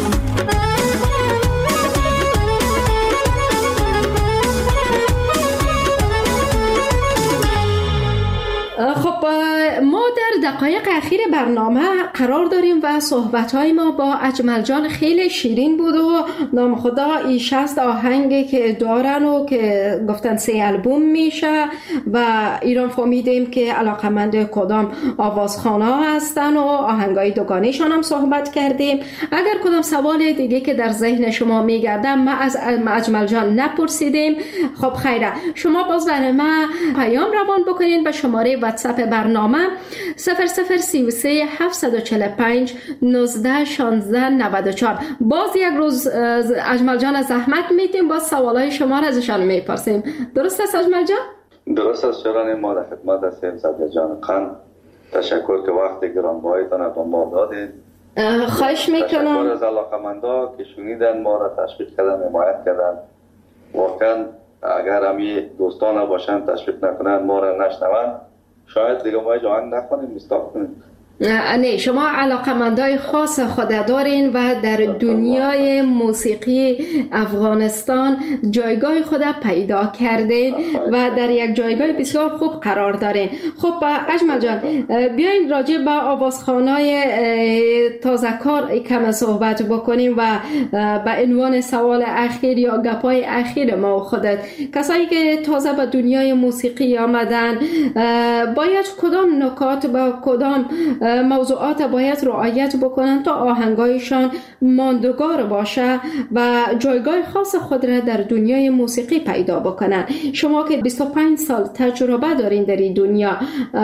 خب ما در دقایق اخیر برنامه قرار داریم و صحبت‌های ما با اجمل جان خیلی شیرین بود و نام خدا این شصت آهنگی که دارن و که گفتن سه البوم میشه و ایران فهمیدیم که علاقمند کدام آوازخوان‌ها هستن و آهنگای دوگانیشان هم صحبت کردیم. اگر کدام سوال دیگه که در ذهن شما میگرده ما از اجمل جان نپرسیدیم، خب خیره شما باز برای ما پیام روان بکنین به شماره واتساپ برنامه صفر صفر سی و سه هفتصد و چهل و پنج نوزده شانزده نود و چهار. باز یک روز اجمل جان زحمت میدیم باز سوالای شما را ازشان میپرسیم. درست است اجمل جان؟ درست است شوران ما در خدمت هستیم. سعدیه جان قند تشکر که وقت گرانبهایتان با ما دادید. خواهش میکنم. تشکر از علاقمندا که شنیدن ما را تشویق کردن حمایت کردن. واقعا اگر همی دوستان باشن تشویق نکنن ما را نشنون شاید دیگه ما جوان نخونیم مستاق کنیم. نه، شما علاقمندای خاص خود دارین و در دنیای موسیقی افغانستان جایگاه خود پیدا کردین و در یک جایگاه بسیار خوب قرار دارین. خب اجمل جان، بیاین راجع به آوازخوانای تازه کار کم صحبت بکنیم و به عنوان سوال اخیر یا گپای اخیر ما و خودت، کسایی که تازه به دنیای موسیقی آمدن باید کدام نکات با کدام موضوعات باید رعایت بکنن تا آهنگایشان ماندگار باشه و جایگاه خاص خود را در دنیای موسیقی پیدا بکنن؟ شما که بیست و پنج سال تجربه دارین در این دنیا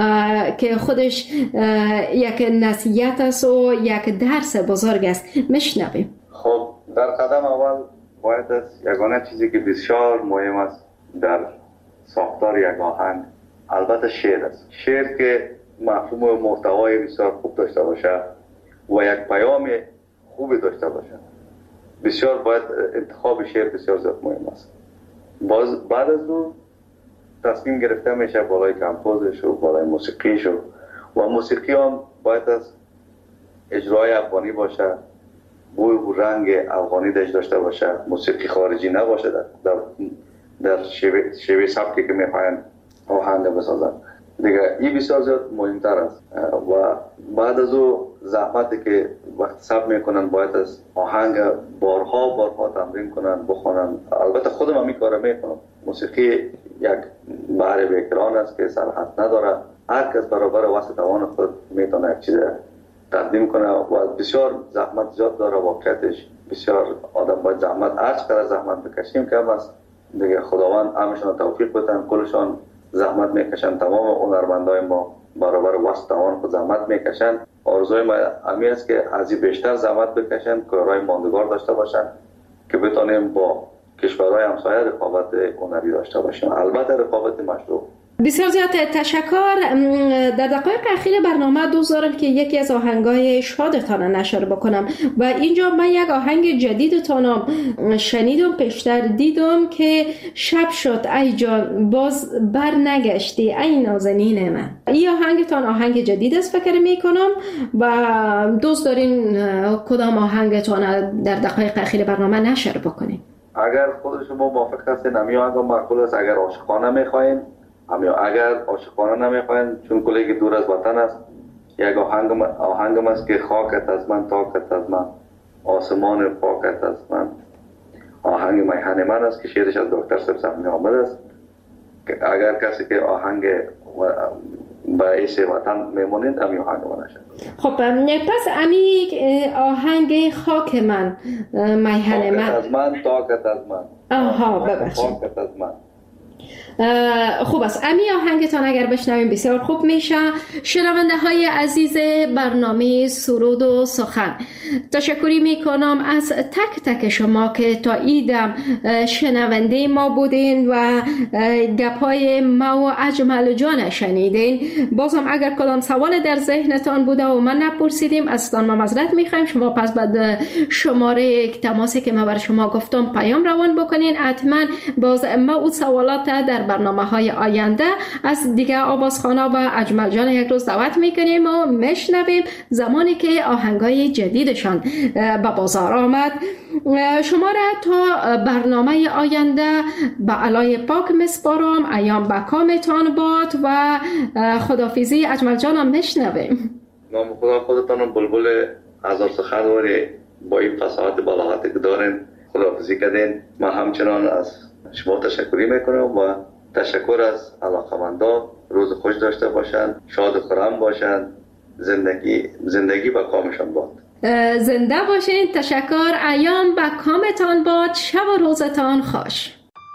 که خودش یک نصیحت است و یک درس بزرگ است، میشنویم. خب در قدم اول باید از یگانه چیزی که بسیار مهم است در ساختار یک آهنگ البته شعر است. شعر که مفهوم و محتوای بسیار خوب داشته باشه و یک پیام خوبی داشته باشه، بسیار باید انتخاب شعر بسیار زیاد مهم است. باز بعد از اون تصمیم گرفته میشه بالای کمپوزش و بالای موسیقیش و و موسیقی هم باید از اجرای افغانی باشه، بوی و رنگ افغانی داشته باشه، موسیقی خارجی نباشه، در در, در شیوه شیوه سبکی که میخواین آهنگ بسازن دیگه. این بسیار زیاد مهمتر است و بعد از او زحمتی که وقت ثبت میکنن باید از آهنگ بارها بارها تمرین کنن، بخونن. البته خودم هم این کارو میکنم. موسیقی یک بحر بیکران است که سرحد نداره، هر کس برابر وسط توان خود میتونه یک چیز تقدیم کنه و بسیار زحمت زیاد داره. واقعیتش بسیار آدم باید زحمت، هر چقدر زحمت بکشیم کم است دیگه. خداوند همشون توفیق بدن، کلشان زحمت میکشن. تمام هنرمندای ما برابر وسط توان خود زحمت میکشن. آرزوی ما همین است که از این بیشتر زحمت بکشن، کارهای ماندگار داشته باشن که بتونیم با کشورهای همسایه رقابت هنری داشته باشیم، البته رقابت مشروع. بسیار زیاد تشکر. در دقایق اخیر برنامه دوست دارم که یکی از آهنگای شادتان نشر بکنم و اینجا من یک آهنگ جدیدتان شنیدم، پیشتر دیدم که شب شد ای جان باز بر نگشتی ای نازنین من. این آهنگتان آهنگ جدید است فکر میکنم و دوست دارین کدام آهنگتان در دقایق اخیر برنامه نشر بکنیم؟ اگر خود شما موافق هستین همین آهنگ معقول است. اگر عاشقانه میخواین همین، اگر عاشقانه نمیخواین چون کلی دور از وطن است، یک آهنگ آهنگم است که خاکت از من تاکت از من آسمان پاکت از من. آهنگ میهن من است که شعرش از دکتر صاحب سمی آمد است. اگر کسی که آهنگ باعث وطن میمونید همین آهنگ من نشد. خب پس امی آهنگ خاک من میهن من از من تاکت از من. آها ببخشید. خاکت از من. خوب است. امی آهنگتان اگر بشنویم بسیار خوب میشه. شنونده های عزیز برنامه سرود و سخن، تشکری میکنم از تک تک شما که تا ایدم شنونده ما بودین و گپای ما و اجمل جان شنیدین. بازم اگر کدام سوال در ذهنتان بوده و من نپرسیدیم ازتان ما معذرت میخوایم. شما پس بعد شماره تماسی که ما بر شما گفتم پیام روان بکنین. حتما باز ما اون سوالات در برنامه های آینده از دیگه آوازخوانا و اجمل جان یک روز دعوت میکنیم و میشنویم زمانی که آهنگای جدیدشان به بازار آمد. شما را تا برنامه آینده به علای پاک مسپارم. ایام به کامتان باد و خدافیزی اجمل جانم میشنویم. نام خدا خودتان بلبل هزار سخنواری با این فصاحت بلاغتی که دارین خدافیزی کردین. من همچنان از شما تشکری میکنم و تشکر از علاقمندان. روز خوش داشته باشن، شاد و خرم باشن، زندگی زندگی با کامشان باد. زنده باشین. تشکر. ایام با کامتان باد. شب و روزتان خوش.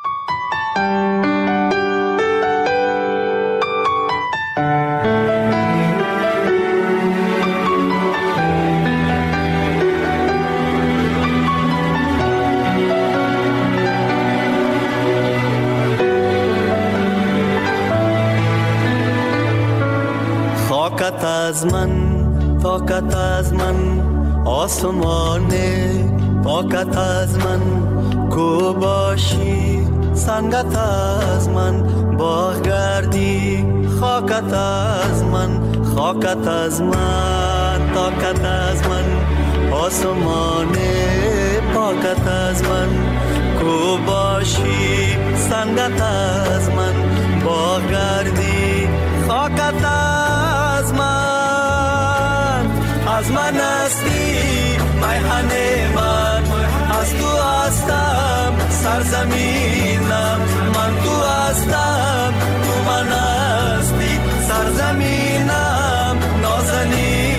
خاکت از من طاقت از من آسمان پاکت از من کو باشی سنگت از من باغ گردی خاکت از من خاکت از من، طاقت از من، آسمان پاکت از من، کو باشی سنگت از من، با گردی خاکت از من. از من هستی میهن من، از تو هستم سرزمینم، من تو هستم تو من هستی سرزمینم نازنینم.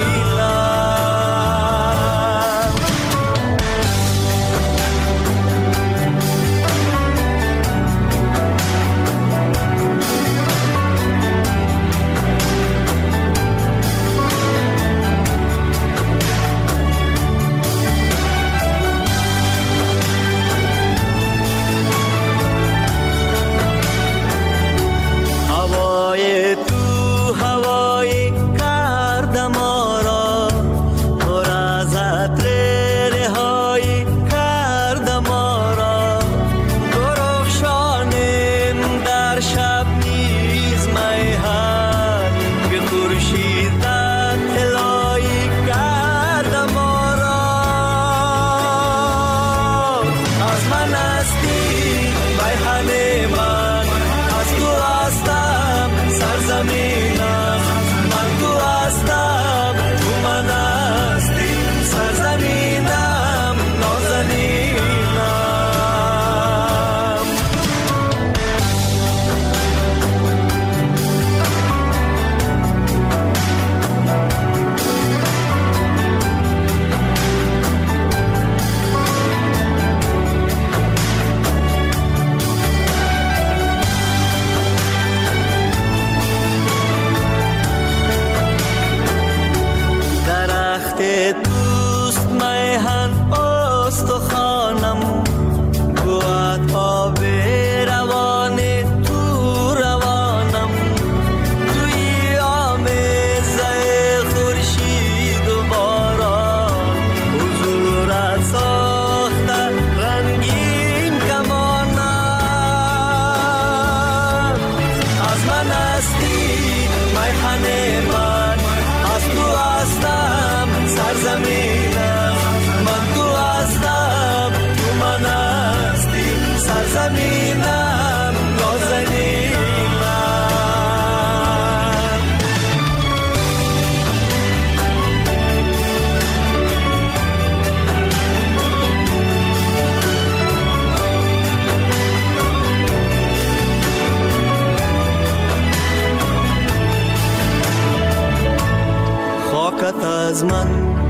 از من،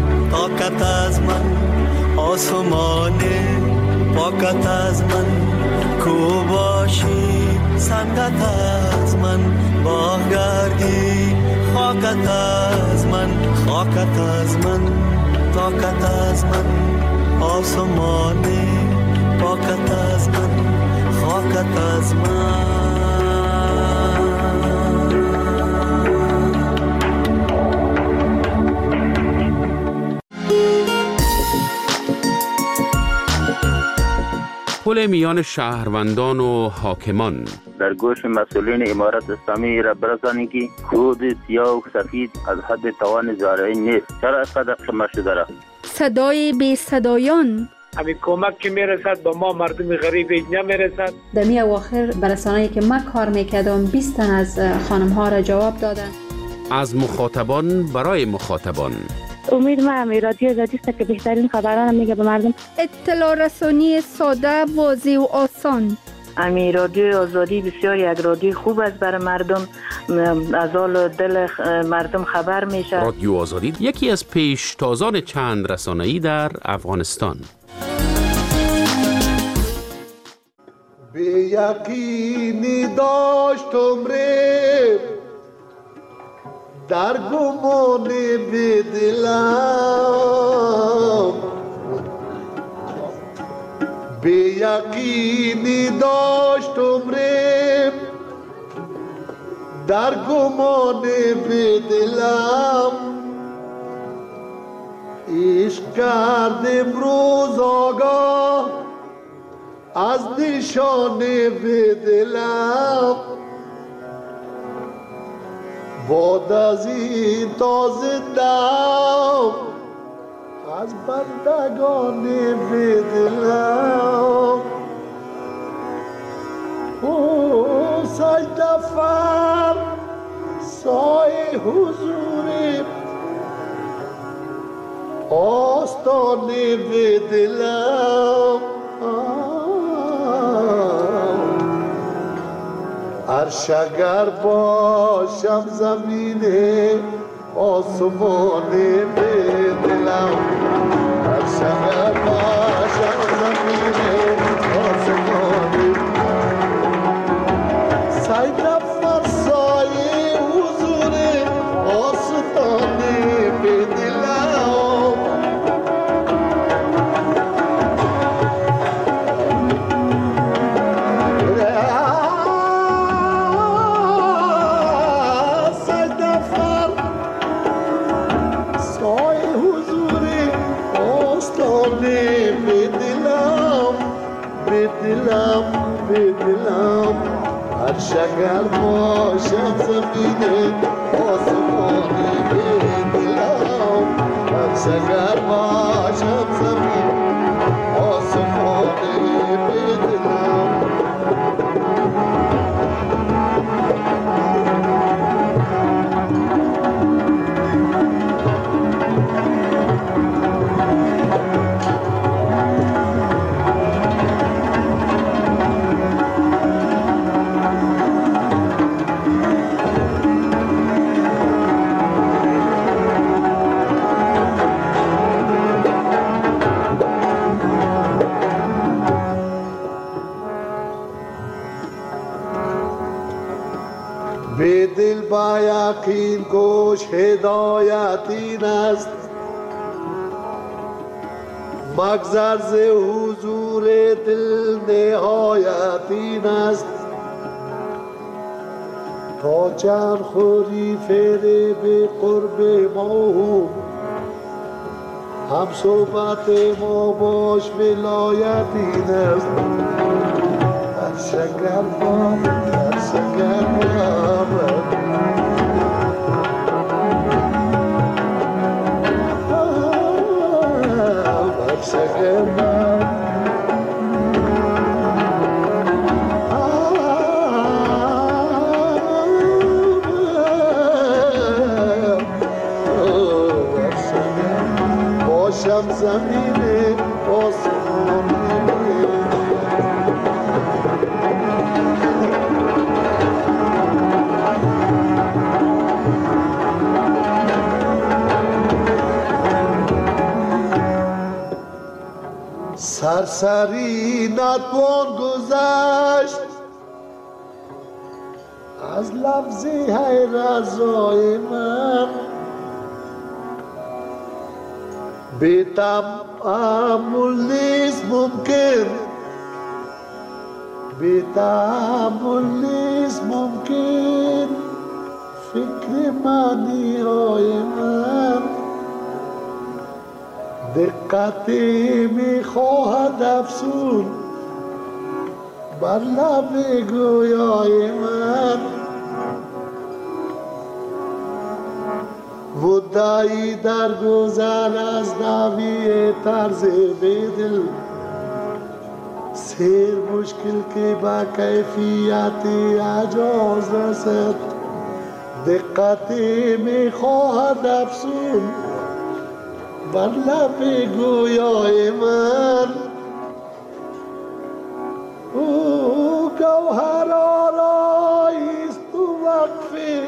طاقت از من، آسمان پاکت از من، کو باشی سنگت از من، با گردی خاکت از من، خاکت از من، طاقت از من، آسمان پاکت از من، خاکت از من. پل میان شهروندان و حاکمان. در گوش مسئولین امارت اسلامی را برسانید که خود سیاه و سفید از حد توان زارعی نیست. چرا اینقدر شما شده را؟ صدای بی صدایان. همین کمک که میرسد با ما مردم غریب اینجا میرسد. در می اواخر برسانه‌ای که من کار میکردم بیست تن از خانم ها را جواب دادن. از مخاطبان برای مخاطبان. امید ما هم رادیو آزادی است که بهترین خبران میگه به مردم. اطلاع رسانی ساده، واضح و آسان. امی رادیو آزادی بسیار یک رادیو خوب است برای مردم، از حال دل مردم خبر میشه. رادیو آزادی یکی از پیشتازان چند رسانه‌ای در افغانستان. به یقینی داشتم ره در گمان به دلم، به یقینی داشتم ره در گمان به دلم، عشق کردم روز آگاه از نشانه به دلم، باد از این تازه دم از بندگان بدلم او سجده فر سایه حضور آستانه بدلم عرش اگر باشم زمین آسمانه بدلم عرش اگر باشم زمین آسمانه سجده فرسای حضور آستانه بدلم سجده فر سای حضور آستانه بدلم بدلم بدلم عرش اگر باشم زمین آسمانه بدلم عرش اگر باشم زمین آسمانه بدلم به دل با یقین گوش هدایت این است مگذر ز حضور دل نهایت این است تا چند خوری فعل به قرب ما هم صحبت ما باش ولایت این است هر شگر با هر شگر با باشم زمین آسمانی سرسری نتوان گذشت از لفظی های رضای من بی تأمل نیست ممکن بی تأمل نیست ممکن فکر معنی های من دقتی می خواهد افسون بر لب گویای من مدعی در گذر از نوی طرز بدل سیر مشکل که با کیفیت اجاز رسد دقتی می خواهد افسون بر لب گویای من او گوهر آراییست تو وقفه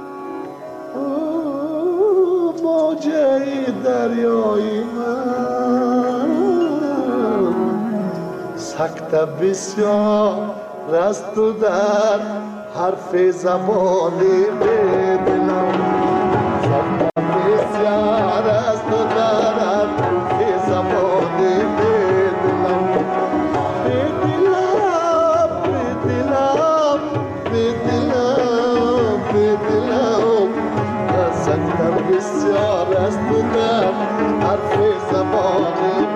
او موجه دریای من سکت بسیار رست و در حرف زبانی بدلم سکت بسیار رست و در حرف زبانی بدلم بدلم بدلم بدلم بدلم سکت بسیار رست و در حرف زبانی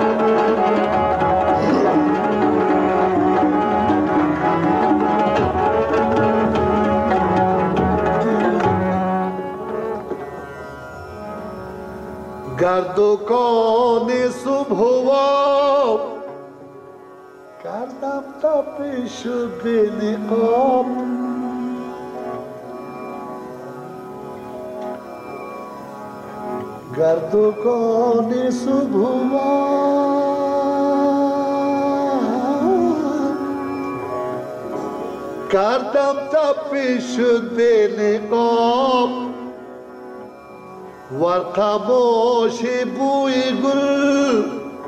بدلم گردوکان صبح و کردم تپش به نقاب گردوکان صبح و کردم تپش به نقاب ورقماش بوی گل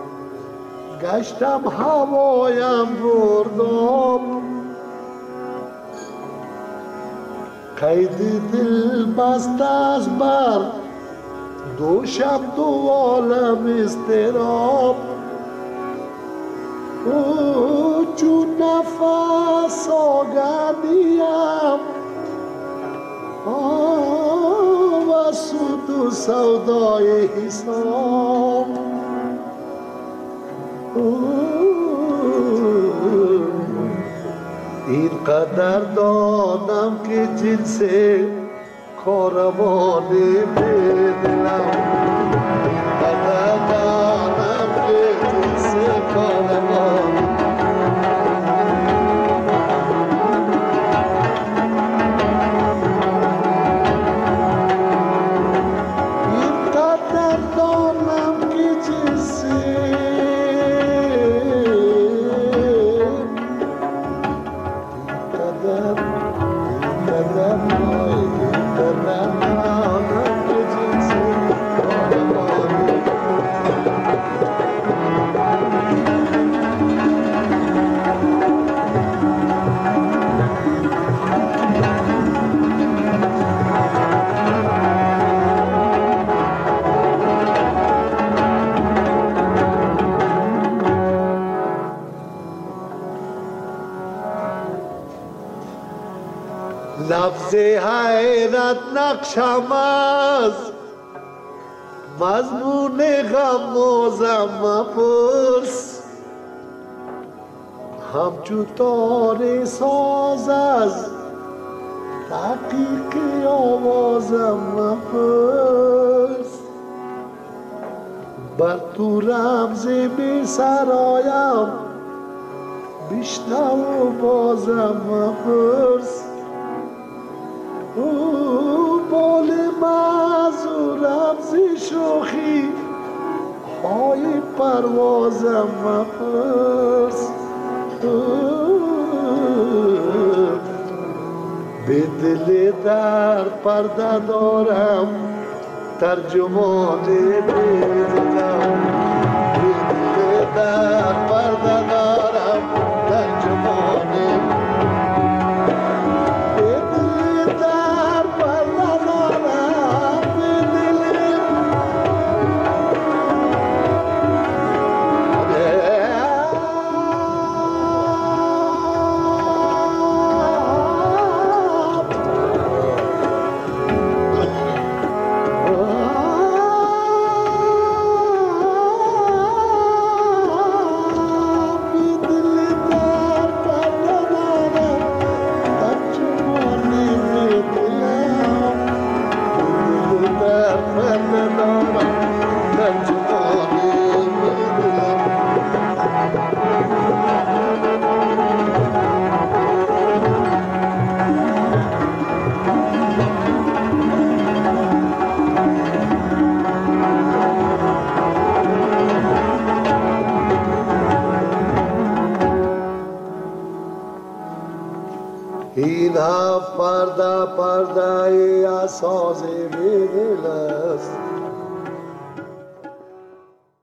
گشتم هوایم بردم قید دل بست از بر دوشم دو عالم استراب چون نفس آگردیم و سود و سودای حساب این قدر دانم که جنس کاروانی بدلم این قدر دانم که جنس کاروانی لفظ حیرت نقشم از مضمون غم موزم مپرس همچو تار ساز از تحقیق آوازم مپرس بر تو رمز بی سرایم بشنو و بازم مپرس بال معذورم زی شوخی های پروازم مپرس به دل در پرده دارم ترجمان بدلم به دل در پرده دارم ترجمان این هفت پرده پرده اساس بدلم